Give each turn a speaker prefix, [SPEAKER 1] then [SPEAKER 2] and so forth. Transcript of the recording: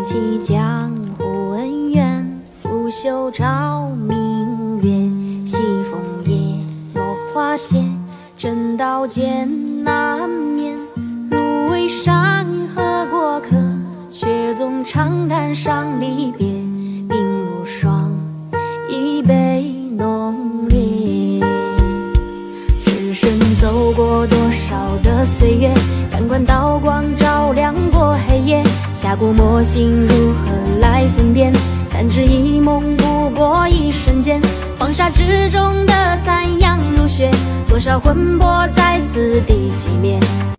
[SPEAKER 1] 起江湖恩怨，拂袖照明月。西风夜，落花谢，正道艰难眠。芦苇山河过客，却纵长叹伤离别。鬓如霜，一杯浓烈。只身走过多少的岁月，感官刀光照亮过黑夜。下过魔心如何来分辨？弹指一梦不过一瞬间。黄沙之中的残阳如血，多少魂魄在此地寂灭。